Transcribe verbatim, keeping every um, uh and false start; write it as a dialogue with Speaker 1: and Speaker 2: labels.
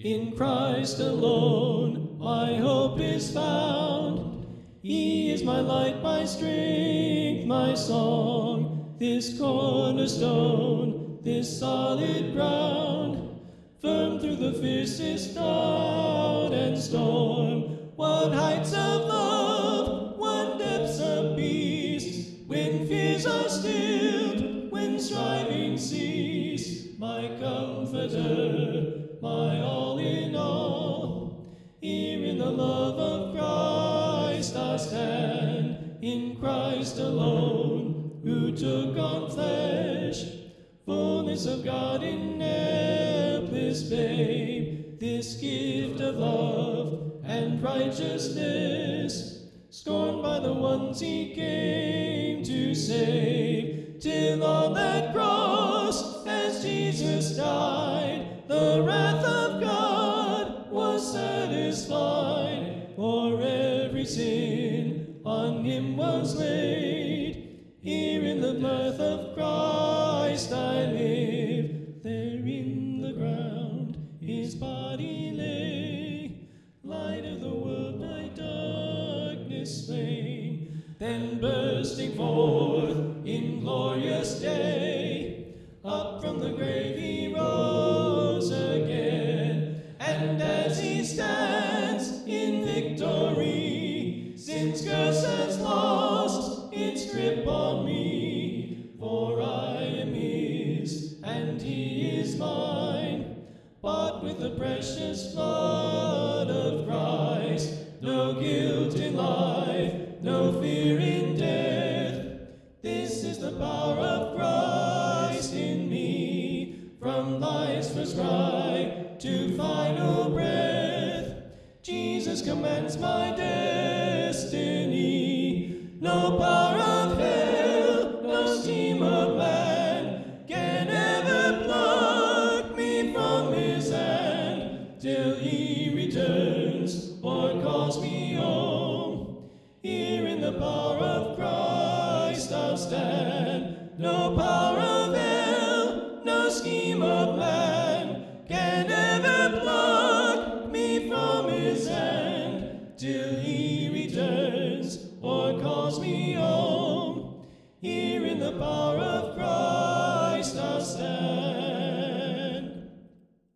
Speaker 1: In Christ alone my hope is found. He is my light, my strength, my song, this cornerstone, this solid ground, firm through the fiercest drought and storm. What heights of love, what depths of peace, when fears are stilled, when striving cease. My comforter, my all in all, here in the love of Christ I stand, in Christ alone, who took on flesh, fullness of God in helpless babe, this gift of love and righteousness, scorned by the ones he came to save, till on that cross, as Jesus died, the wrath of God was satisfied, for every sin on him was laid. Here in the mirth of Christ I live, there in the ground his body lay, light of the world, my darkness slain, then bursting forth in glorious day, up from the grave he rose again, and as he stands in victory, sin's curse has lost its grip on me, for I am his and he is mine, bought with the precious blood of Christ, no guilt in life, no fear in death. This is the power of Christ in me, from life's first cry to final breath. Jesus commands my destiny, no power of hell, no scheme of man can ever pluck me from his hand, till he returns or calls me home. Here in the power of Christ I'll stand, no power of hell, no scheme of man can ever pluck me from his hand, till he returns or calls me home. Here in the power of Christ